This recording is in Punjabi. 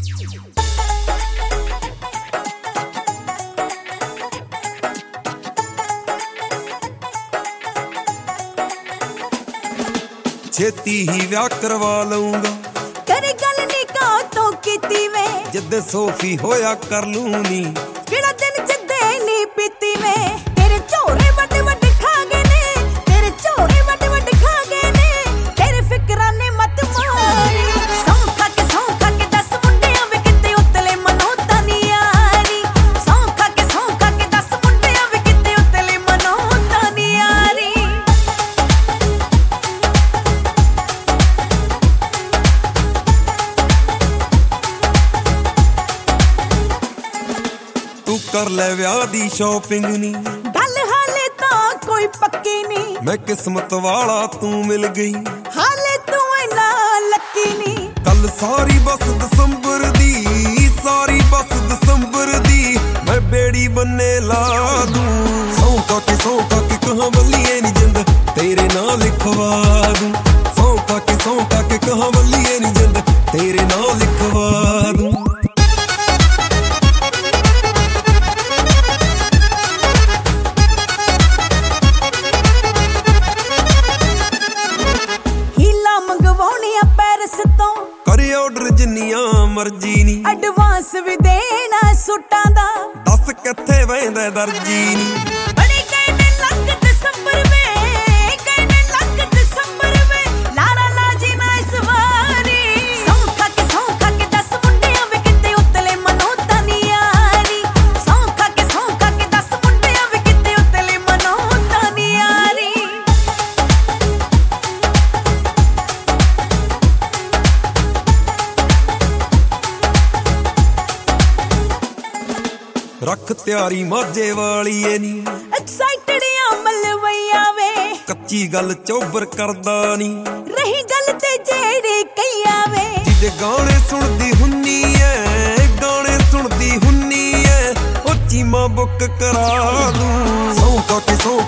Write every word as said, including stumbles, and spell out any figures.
ਛੇਤੀ ਹੀ ਵਿਆਹ ਕਰਵਾ ਲਊਂਗਾ ਕਰ ਗੱਲ ਨੀ ਕਾ ਤੋਂ ਕੀਤੀ ਵੇ ਜਿੱਦੇ ਸੋਫੀ ਹੋਇਆ ਕਰ ਲੂੰਗੀ ਕਿਹੜਾ ਦਿਨ ਜਿੱਦੇ ਨੀ ਪੀਤੀ ਵੇ ਤੇਰੇ ਝੋਰੇ ਵੱਡੇ ਵੱਡੇ ਖਾ ਗਏ ਨੇ ਤੇਰੇ ਝੋਰੇ ਵੱਡੇ ਵੱਡੇ ਖਾ ਗਏ ਨੇ ਤੇਰੇ ਫਿਕਰਾਂ ਨੇ ਮਤ ਮਾਰੀ ਸੌਂ ਖਾ ਕੇ ਸੌਂ ਖਾ ਕੇ ਦਸ ਮੁੰਡਿਆਂ ਵੇ ਕਿਤੇ ਉਤਲੇ ਮਨੋਂ ਤਾਂ ਨੀ ਯਾਰੀ ਸੌਂ ਖਾ ਕੇ ਸੌਂ ਖਾ ਕੇ ਦਸ ਮੁੰਡਿਆਂ ਵੇ ਕਿਤੇ ਉਤਲੇ ਮਨੋਂ ਤਾਂ ਨੀ ਯਾਰੀ ਤੂੰ ਕਰ ਲੈ ਵਿਆਹ ਦੀ ਸ਼ਾਪਿੰਗ ਨੀ ਗੱਲ ਹਾਲੇ ਤਾਂ ਕੋਈ ਪੱਕੀ ਨੀ ਮੈਂ ਕਿਸਮਤ ਵਾਲਾ ਤੂੰ ਮਿਲ ਗਈ ਹਾਲੇ ਤੂੰ ਇੰਨਾ ਲੱਕੀ ਨੀ ਕੱਲ ਸਾਰੀ ਬਸ ਦਸੰਬਰ ਦੀ ਸਾਰੀ ਬਸ ਦਸੰਬਰ ਦੀ ਮੈਂ ਬੇੜੀ ਬੰਨੇ ਲਾ ਦੂੰ ਸੌਂ ਕਾ ਕੇ ਸੌਂ ਕਾ ਕੇ ਕਹਾਂ ਬੱਲੀਏ ਨੀ ਜਿੰਦ ਤੇਰੇ ਨਾਂ ਲਿਖਵਾ ਦੂੰ ਸੌਂ ਕਾ ਕੇ ਸੌਂ ਕਾ ਕੇ ਕਹਾਂ ਬੱਲੀਏ ਨੀ ਜਿੰਦ ਤੇਰੇ ਨਾਂ ਲਿਖਵਾ ਦੂੰ ਕਰੇ ਆਰਡਰ ਜਿੰਨੀਆਂ ਮਰਜ਼ੀ ਨੀ ਐਡਵਾਂਸ ਵੀ ਦੇਣਾ ਸੂਟਾਂ ਦਾ ਦੱਸ ਕਿੱਥੇ ਵਹਿੰਦਾ ਦਰਜੀ ਨੀ ਬੜੇ ਗਏ ਨੇ ਲੱਗ ਦਸੰਬਰ ਵੇ ਗਏ ਨੇ ਲੱਗ ਦਸੰਬਰ ਵੇ ਲਾੜਾ ਲਾਜੀ ਨਾ ਇਸ ਵਾਰੀ ਸੌਂ ਖਾ ਕੇ ਸੌਂ ਖਾ ਕੇ ਦਸ ਮੁੰਡਿਆਂ ਵੇ ਕਿਤੇ ਉਤਲੇ ਮਨੋਂ ਤਾਂ ਨੀ ਯਾਰੀ ਸੌਂ ਖਾ ਕੇ ਸੌਂ ਖਾ ਕੇ ਦਸ ਮੁੰਡਿਆਂ ਵੇ ਕਿਤੇ ਉਤਲੇ ਮਨੋਂ ਤਾਂ ਨੀ ਯਾਰੀ ਰੱਖ ਤਿਆਰੀ ਮਾਝੇ ਵਾਲੀਏ ਨੀ ਐਕਸਾਈਟਡ ਆ ਮਲਵਈਆ ਵੇ ਕੱਚੀ ਗੱਲ ਚੋਬਰ ਕਰਦਾ ਨੀ ਰਹੀ ਗੱਲ ਤੇ ਜਿਹੜੇ ਕਈਆ ਵੇ ਜਿਹਦੇ ਗਾਣੇ ਸੁਣਦੀ ਹੁੰਨੀ ਐ ਗਾਣੇ ਸੁਣਦੀ ਹੁੰਨੀ ਐ ਉਹ ਚੀਮਾ ਬੁੱਕ ਕਰਾ ਦੂੰ ਸੌਂ ਕਾ ਕੇ ਸੌਂ